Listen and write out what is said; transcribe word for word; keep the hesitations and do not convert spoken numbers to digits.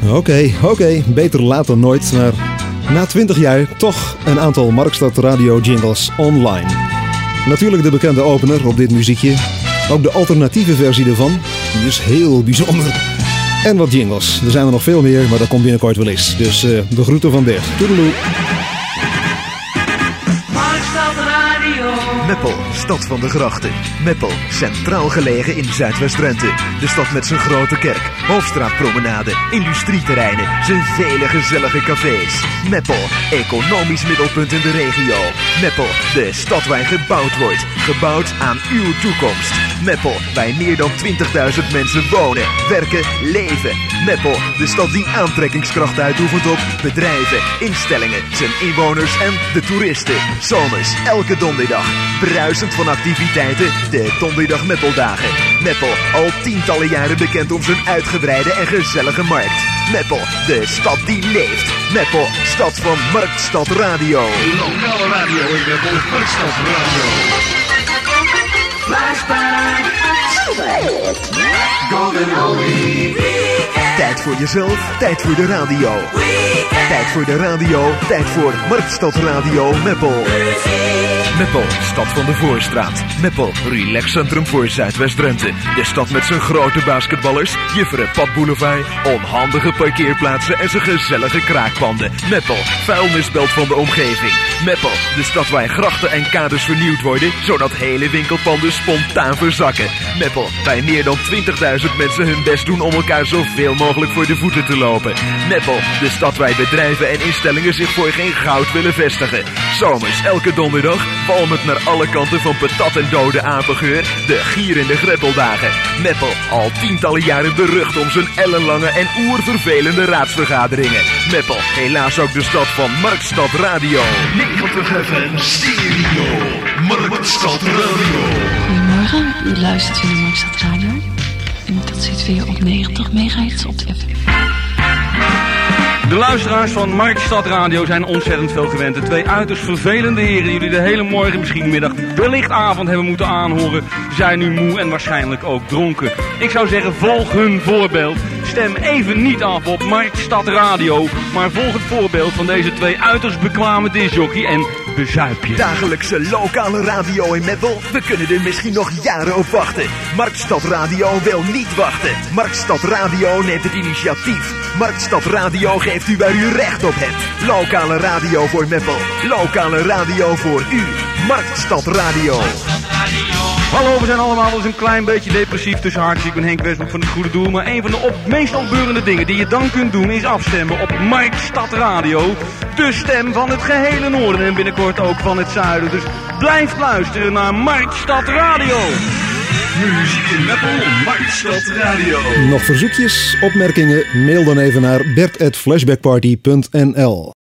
Oké, okay, oké, okay. Beter laat dan nooit. Maar na twintig jaar toch een aantal Marktstad Radio jingles online. Natuurlijk de bekende opener op dit muziekje. Ook de alternatieve versie ervan. Die is heel bijzonder. En wat jingles. Er zijn er nog veel meer, maar dat komt binnenkort wel eens. Dus uh, de groeten van Bert. Toedeloe. Meppel, stad van de grachten. Meppel, centraal gelegen in Zuidwest-Drenthe. De stad met zijn grote kerk, Hoofdstraatpromenade, industrieterreinen, zijn vele gezellige cafés. Meppel, economisch middelpunt in de regio. Meppel, de stad waar gebouwd wordt. Gebouwd aan uw toekomst. Meppel, waar meer dan twintigduizend mensen wonen, werken, leven. Meppel, de stad die aantrekkingskracht uitoefent op bedrijven, instellingen, zijn inwoners en de toeristen. Zomers, elke donderdag. Bruisend van activiteiten, de Donderdag Meppeldagen. Meppel, al tientallen jaren bekend om zijn uitgebreide en gezellige markt. Meppel, de stad die leeft. Meppel, stad van Marktstad Radio. Lokale radio in Meppel, Marktstad Radio. Flashback. Golden Oldie. Tijd voor jezelf, tijd voor de radio. Weekend. Tijd voor de radio, tijd voor Marktstad Radio Meppel. Meppel, stad van de Voorstraat. Meppel, relaxcentrum voor Zuidwest-Drenthe. De stad met zijn grote basketballers, Jufferen Padboulevard, onhandige parkeerplaatsen en zijn gezellige kraakpanden. Meppel, vuilnisbelt van de omgeving. Meppel, de stad waar grachten en kades vernieuwd worden, zodat hele winkelpanden spontaan verzakken. Meppel, waar meer dan twintigduizend mensen hun best doen om elkaar zoveel mogelijk voor de voeten te lopen. Meppel, de stad waar bedrijven en instellingen zich voor geen goud willen vestigen. Zomers, elke donderdag, walmend naar alle kanten van patat en dode apengeur, de gierende greppeldagen. Meppel, al tientallen jaren berucht om zijn ellenlange en oervervelende raadsvergaderingen. Meppel, helaas ook de stad van Marktstad Radio. negentig F M Stereo, Marktstad Radio. Goedemorgen, u luistert weer naar Marktstad Radio. En dat zit weer op negentig megahertz op de F M. De luisteraars van Marktstad Radio zijn ontzettend veel gewend. De twee uiterst vervelende heren die jullie de hele morgen, misschien middag, wellicht avond hebben moeten aanhoren, zijn nu moe en waarschijnlijk ook dronken. Ik zou zeggen, volg hun voorbeeld. Stem even niet af op Marktstad Radio, maar volg het voorbeeld van deze twee uiterst bekwame discjockey en bezuip je. Dagelijkse lokale radio in Meppel. We kunnen er misschien nog jaren op wachten. Marktstad Radio wil niet wachten. Marktstad Radio neemt het initiatief. Marktstad Radio geeft u waar u recht op hebt. Lokale radio voor Meppel. Lokale radio voor u. Marktstad Radio. Hallo, we zijn allemaal wel eens een klein beetje depressief tussen haakjes. Ik ben Henk Westbroek van het Goede Doel. Maar een van de op, meest opbeurende dingen die je dan kunt doen is afstemmen op Marktstad Radio. De stem van het gehele noorden en binnenkort ook van het zuiden. Dus blijf luisteren naar Marktstad Radio. Muziek in Meppel, Marktstad Radio. Nog verzoekjes, opmerkingen? Mail dan even naar bert at flashbackparty punt n l.